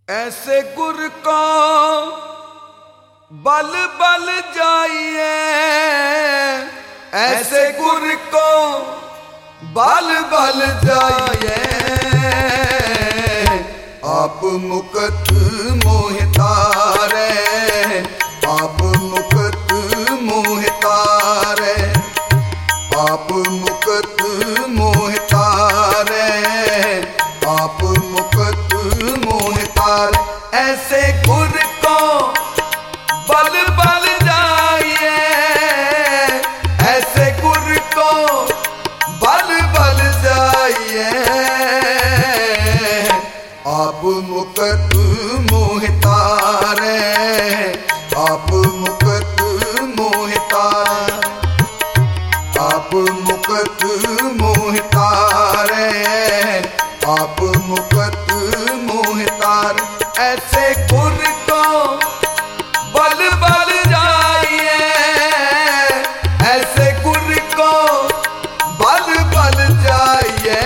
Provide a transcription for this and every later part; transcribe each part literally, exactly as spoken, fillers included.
ऐसे गुर को बल बल जाइए, ऐसे गुर को बल बल जाइए। आप मुकत मोह तारे, आप मुकत मोह तारे, आप मुकत मोह तारे, आप मुकत मोह तारे। ऐसे गुर को बल बल जाइए, ऐसे गुर को बल बल जाइए। आप मुकत मोह तारे, आप मुकत मोह तारे, आप मुकत मोह तारे, आप मुकत मोह तारे। ऐसे गुर को बल बल जाइए, ऐसे गुर को बल बल जाइए।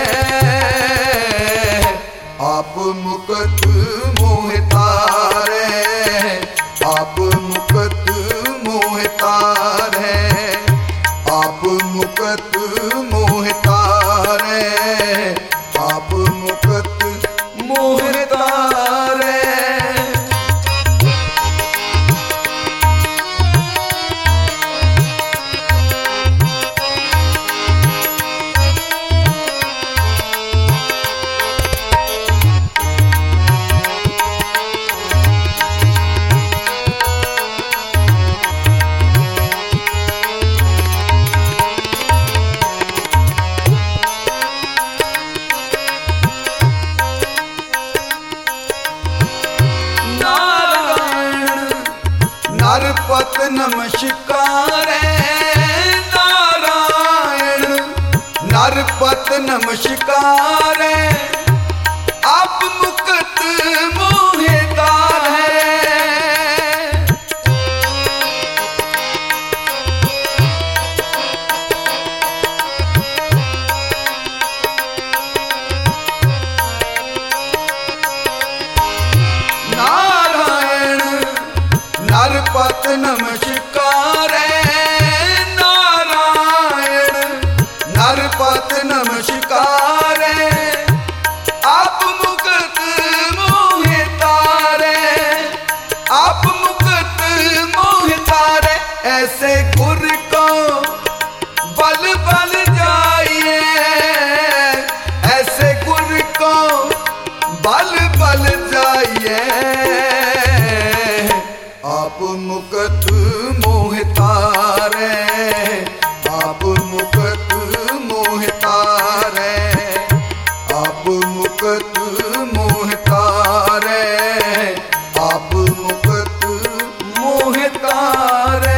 आप मुकत मोह तारे, आप मुकत मोह तारे, आप मुकत मोह तारे, आप मुकत मोह तारे। नरपत नमस्कार, नारायण नरपत नमस्कार। आप मुकत मोह तारे, नरपत नमस्कार, नारायण नरपत नमस्कार। आप मुकत मोह तारे, आप मुकत मोह तारे। ऐसे गुर को बल बल जाइए, ऐसे गुर को बल बल जाइए। आप मुकत मोह तारे, आप मुकत मोह तारे, आप मुकत मोह तारे, आप मुकत मोह तारे।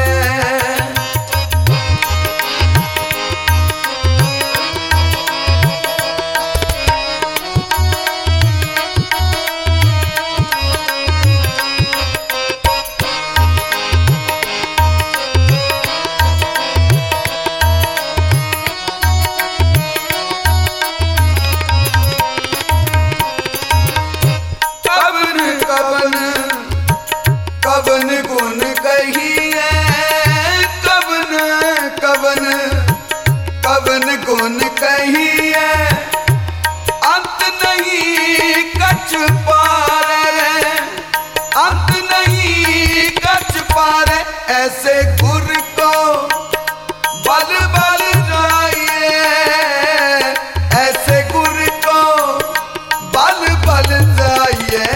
कवन गुण कहिए, कवन कवन कवन गुण कहिए। अंत नहीं कछ पारे, अंत नहीं कछ पारे। ऐसे गुर को बल बल जाइए, ऐसे गुर को बल बल जाइए।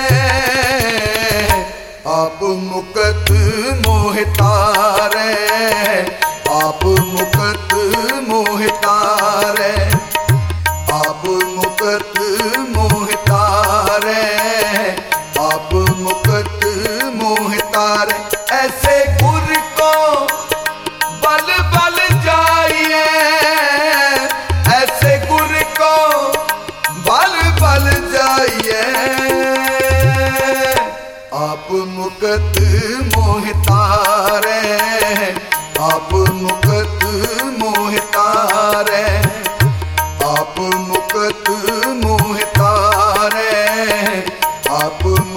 आप मुकत मोह तारे, आप मुकत मोह तारे, आप मुकत मोह तारे, आप मुकत मोह तारे। ऐसे गुर को बल बल जाइए, ऐसे गुर को बल बल जाइए। आप मुकत मोह तारे, आप मुकत मोह तारे, आप मुकत मोह तारे, आप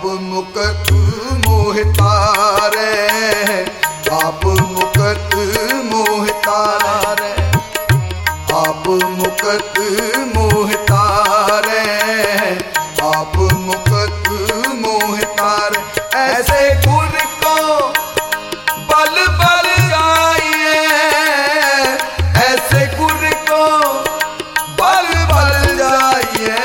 आप मुकत मोहितारे, आप मुकत मोहितारे, आप मुकत मोहितारे, आप मुकत मोहितारे। ऐसे गुर को बल बल जाइए, ऐसे गुर को बल बल जाइए।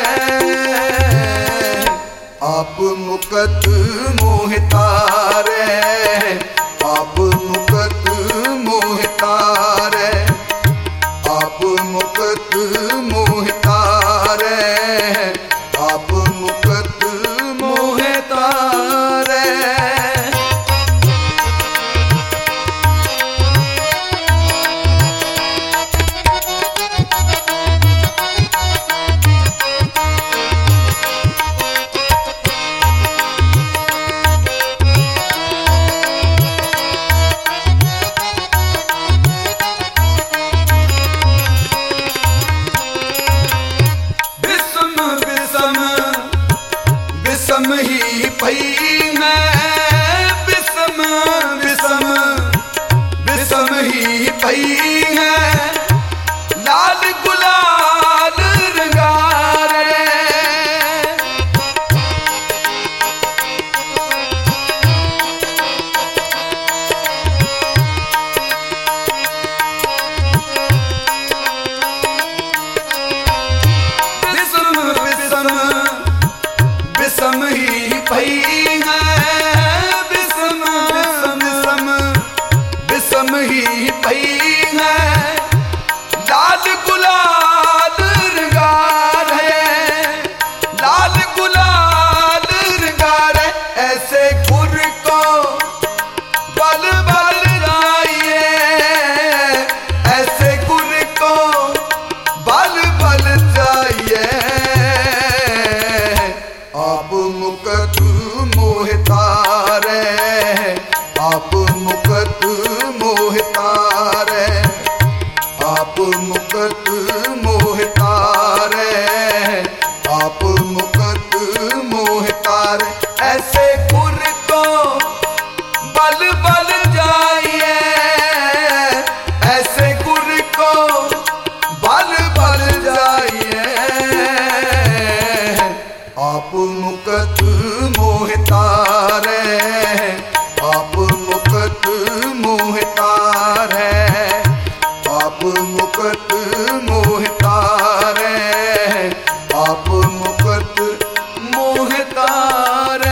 आप मुकत मोहितारे, आप मुकत मोहितारे, आप मुकत मोहितारे, आप मुकत मोहितारे। विषम ही पई है, विषम विषम विषम ही पई है, लाल गुलाल रंगारे। विषम विषम विषम ही पई है, विषम विषम विषम विषम ही पई है, लाल गुलाल रंगार है, लाल गुलाल रंगार है। ऐसे गुर को बल बल जाइए, ऐसे गुर को बल बल जाइए। आप मुकत मोहितारे, आप मुकत मोहितारे, आप मुकत मोहितारे, आप मुकत मोहितारे। ऐसे गुर को बल बल जाइए, ऐसे गुर को बल बल जाइए। आप मुकत मोहितारे, आप मुकत मोहितारे, आप मुकत मोहितारे, आप मुकत मोहितारे।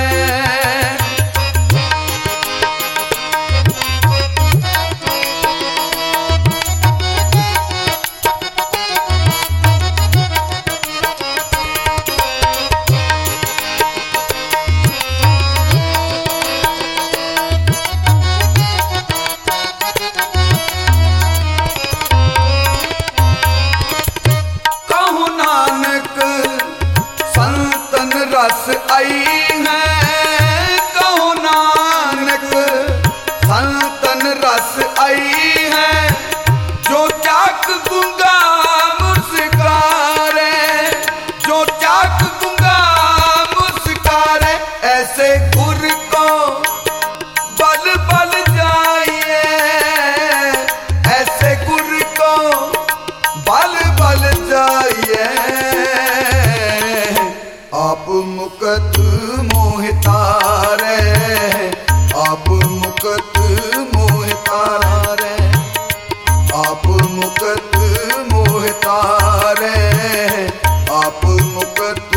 संतन रस आई है, कहो नानक संतन रस आई है, जो चाक गूंगा मुस्कारे, जो चाक गूंगा मुस्कारे। ऐसे गुर को बल बल जाइए, ऐसे गुर को बल बल जाइए। आप मुकत मोहितारे, आप मुकत मोहितारे, आप मुकत मोहितारे, आप मुकत